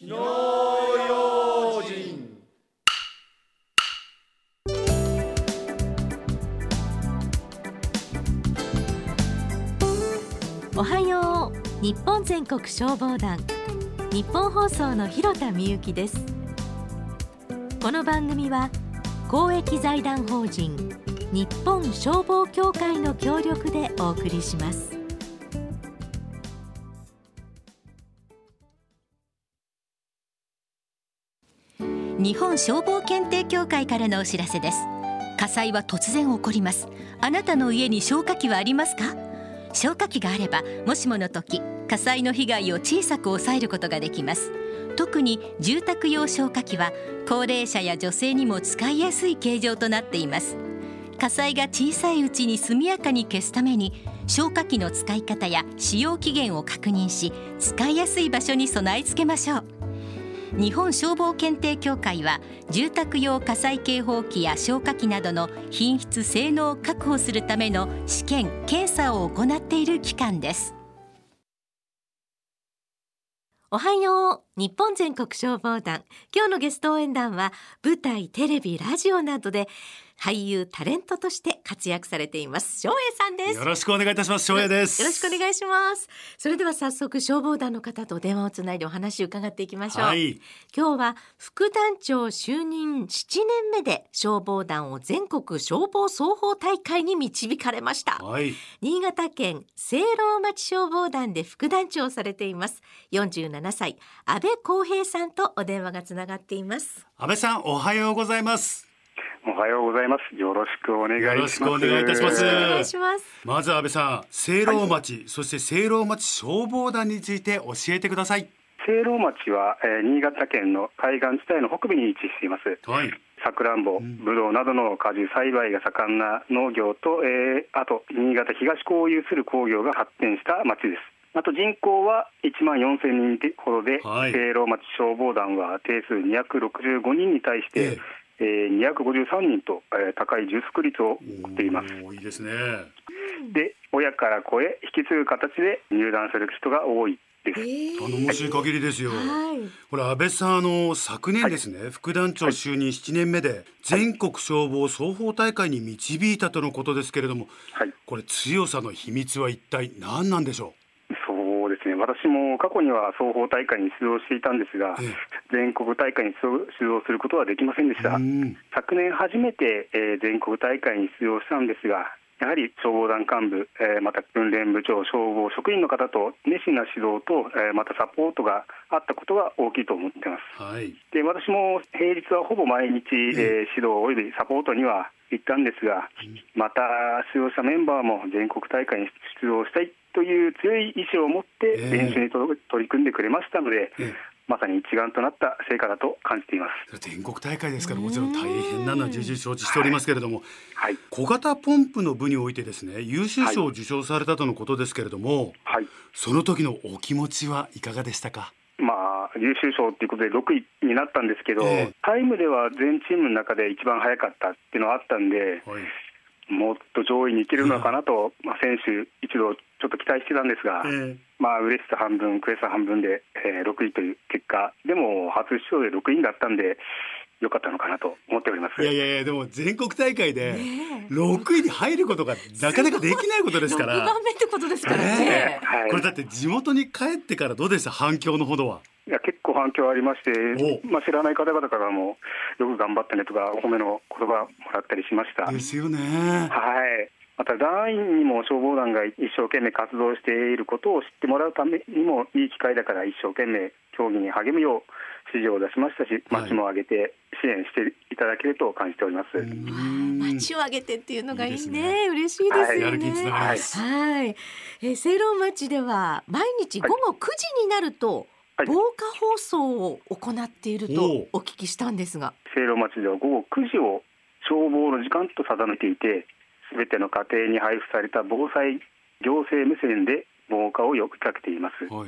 火の用心。 おはよう。日本全国消防団、日本放送の広田美由です。この番組は公益財団法人日本消防協会の協力でお送りします。 日本消防検定協会からのお知らせです。火災は突然起こります。あなたの家に消火器はありますか？消火器があれば、もしもの時、火災の被害を小さく抑えることができます。特に住宅用消火器は高齢者や女性にも使いやすい形状となっています。火災が小さいうちに速やかに消すために、消火器の使い方や使用期限を確認し、使いやすい場所に備え付けましょう。日本消防検定協会は、住宅用火災警報器や消火器などの品質性能を確保するための試験・検査を行っている機関です。 おはよう。日本全国消防団、今日のゲスト応援団は舞台、テレビ、ラジオなどで俳優、タレントとして活躍されています翔英さんです。 よろしくお願いいたします。翔英です。 よろしくお願いします。それでは早速消防団の方と電話をつないでお話を伺っていきましょう。 はい、 今日は副団長就任7年目で消防団を全国消防双方大会に導かれました。 はい、 新潟県聖籠町消防団で副団長をされています47歳安倍康平さんとお電話がつながっています。 安倍さん、おはようございます。 おはようございます。よろしくお願いします。 よろしくお願いいたします。 お願いします。 まず安倍さん、聖籠町、そして聖籠町消防団について教えてください。 聖籠町は、新潟県の海岸地帯の北部に位置しています。 はい、 さくらんぼ、ぶどうなどの果樹栽培が盛んな農業と、あと新潟東港を有する工業が発展した町です。あと人口は1万4000人ほどで、 はい、 聖籠町消防団は定数265人に対して、253人と、高い充足率を送っています。 いいですね。 で、親から子へ引き継ぐ形で入団する人が多いです。 頼もしい限りですよ。 はい、 これ安倍さん、昨年ですね、副団長就任7年目で全国消防双方大会に導いたとのことですけれども、 はい、 これ強さの秘密は一体何なんでしょう？ そうですね、私も過去には双方大会に出場していたんですが、全国大会に出場することはできませんでした。昨年初めて、全国大会に出場したんですが、やはり消防団幹部、また訓練部長、消防職員の方と熱心な指導と、またサポートがあったことが大きいと思っています。 はい、 で、私も平日はほぼ毎日、指導およびサポートには行ったんですが、また出場したメンバーも全国大会に出場したいという強い意志を持って練習に取り組んでくれましたので、まさに一丸となった成果だと感じています。 全国大会ですから、もちろん大変なのは重々承知しておりますけれども、 はい、 小型ポンプの部においてですね、優秀賞を受賞されたとのことですけれども、 はい、 その時のお気持ちはいかがでしたか？ 優秀賞ということで6位になったんですけど、タイムでは全チームの中で一番速かったっていうのはあったんで、 はい、 もっと上位に行けるのかなと、選手一度ちょっと期待してたんですが、嬉しさ半分悔しさ半分で、6位という結果でも初出場で6位だったんで良かったのかなと思っております。 いやでも全国大会で6位に入ることがなかなかできないことですから 6番目ってことですからね。 はい、 これだって地元に帰ってからどうでした？反響のほどは。 いや、結構反響ありまして、知らない方々からもよく頑張ったねとかお褒めの言葉もらったりしました。 ですよね。 はい。また団員にも消防団が一生懸命活動していることを知ってもらうためにもいい機会だから、一生懸命競技に励むよう指示を出しましたし、町も挙げて支援していただけると感じております。 町を挙げてっていうのがいいね。嬉しいですよね。 やる気につながります。 はい。聖籠町では毎日午後9時になると、防火放送を行っているとお聞きしたんですが、 聖籠町では午後9時を消防の時間と定めていて、すべての家庭に配布された防災行政無線で防火を呼びかけています。 はい、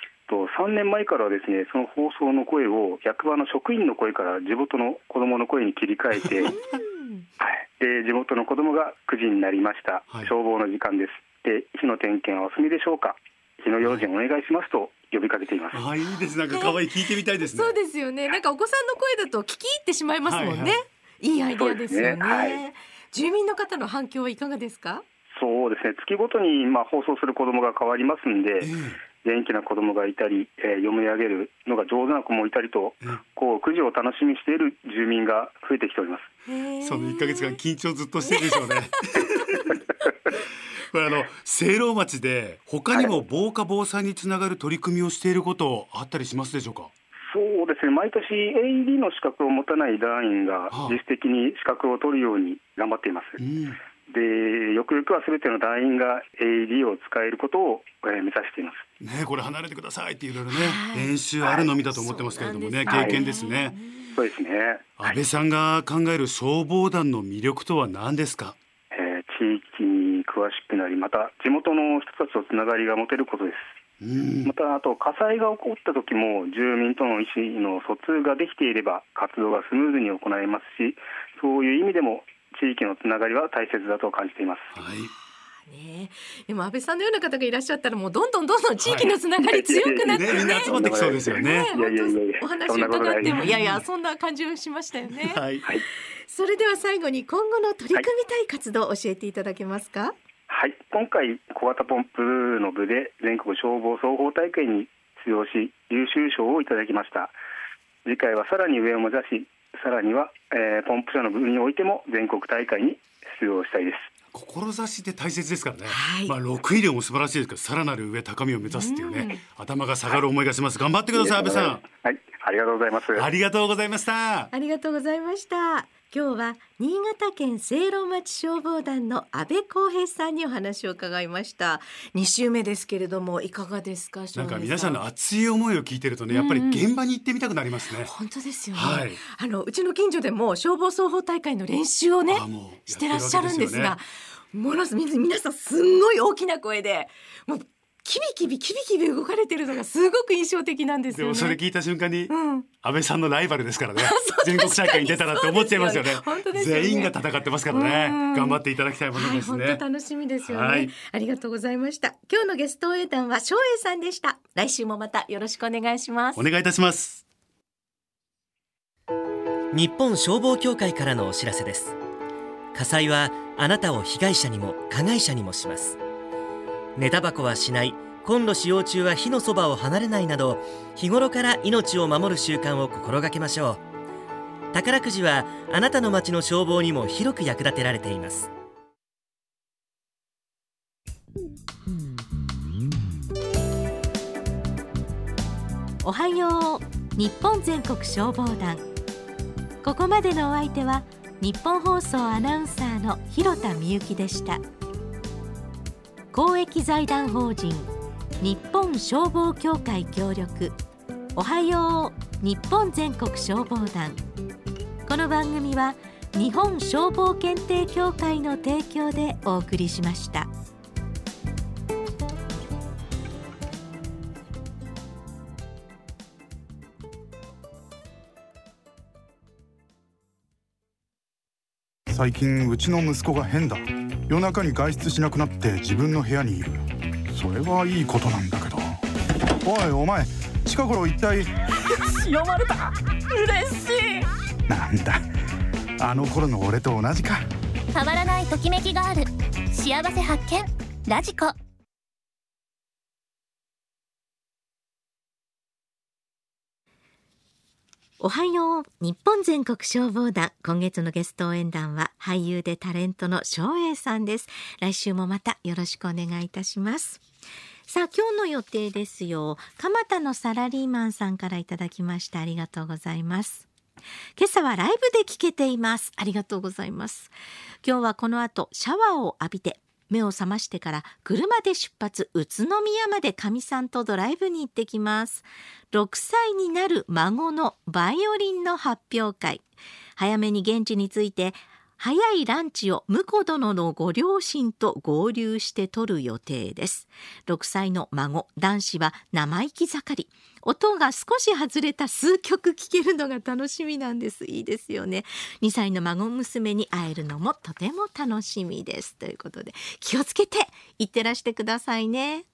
3年前からはですね、その放送の声を役場の職員の声から地元の子どもの声に切り替えて、はい、で地元の子どもが9時になりました、消防の時間です。で、火の点検はお済みでしょうか、火の用心お願いしますと呼びかけています。 いいです。なんか可愛い、聞いてみたいですね。 そうですよね。なんかお子さんの声だと聞き入ってしまいますもんね。いいアイデアですよね。住民の方の反響はいかがですか？ そうですね、月ごとに放送する子どもが変わりますんで、元気な子どもがいたり、読み上げるのが上手な子もいたりと、こう9時を楽しみにしている住民が増えてきております。 その1ヶ月間緊張ずっとしてるでしょうね。これ聖籠町で他にも防火防災につながる取り組みをしていることあったりしますでしょうか？ そうですね、毎年 AED の資格を持たない団員が自主的に資格を取るように頑張っています。で、よくよくは全ての団員が AED を使えることを目指しています。 これ離れてくださいっていろいろね、練習あるのみだと思ってますけれどもね、経験ですね。 そうですね。 安倍さんが考える消防団の魅力とは何ですか？ 地域に詳しくなり、また地元の人たちとつながりが持てることです。またあと火災が起こった時も住民との意思の疎通ができていれば活動がスムーズに行えますし、そういう意味でも地域のつながりは大切だと感じています。 でも安倍さんのような方がいらっしゃったらもうどんどん地域のつながり強くなってみんな集まってきそうですよね。 お話を伺ってもそんな感じをしましたよね。それでは最後に今後の取り組みたい活動を教えていただけますか？ 今回小型ポンプの部で全国消防双方大会に出場し優秀賞をいただきました。次回はさらに上を目指し、さらには、ポンプ車の部においても全国大会に出場したいです。 志って大切ですからね。6位でも素晴らしいですけど、さらなる上高みを目指すっていうね、頭が下がる思いがします。頑張ってください、安倍さん。 ありがとうございます。 ありがとうございました。 ありがとうございました。今日は新潟県聖籠町消防団の安倍康平さんにお話を伺いました。2週目ですけれどもいかがですか？ なんか皆さんの熱い思いを聞いてるとね、やっぱり現場に行ってみたくなりますね。 本当ですよね。うちの近所でも消防双方大会の練習をねしてらっしゃるんですが、皆さんすんごい大きな声でもうキビキビ動かれてるのがすごく印象的なんですよね。 でもそれ聞いた瞬間に、安倍さんのライバルですからね。全国大会に出たらって思っちゃいますよね。全員が戦ってますからね。頑張っていただきたいものですね。 本当楽しみですよね。ありがとうございました。今日のゲスト応援団は翔英さんでした。来週もまたよろしくお願いします。 お願いいたします。 日本消防協会からのお知らせです。火災はあなたを被害者にも加害者にもします。寝タバコはしない、コンロ使用中は火のそばを離れないなど、日頃から命を守る習慣を心がけましょう。宝くじはあなたの町の消防にも広く役立てられています。 おはよう日本全国消防団。ここまでのお相手は日本放送アナウンサーの広田みゆきでした。公益財団法人日本消防協会協力、おはよう日本全国消防団。この番組は日本消防検定協会の提供でお送りしました。 最近うちの息子が変だ。夜中に外出しなくなって自分の部屋にいる。それはいいことなんだけど。おいお前、近頃一体読まれた。嬉しい。 なんだ、あの頃の俺と同じか。 変わらないときめきがある。幸せ発見ラジコ。 おはよう日本全国消防団。今月のゲスト応援団は俳優でタレントの翔英さんです。来週もまたよろしくお願いいたします。さあ今日の予定ですよ。蒲田のサラリーマンさんからいただきました。ありがとうございます。今朝はライブで聴けています。ありがとうございます。今日はこの後シャワーを浴びて目を覚ましてから車で出発、宇都宮までかみさんとドライブに行ってきます。6歳になる孫のバイオリンの発表会。早めに現地に着いて早いランチを婿殿のご両親と合流して取る予定です。6歳の孫、男子は生意気盛り。音が少し外れた数曲聴けるのが楽しみなんです。いいですよね。2歳の孫娘に会えるのもとても楽しみです。ということで気をつけていってらしてくださいね。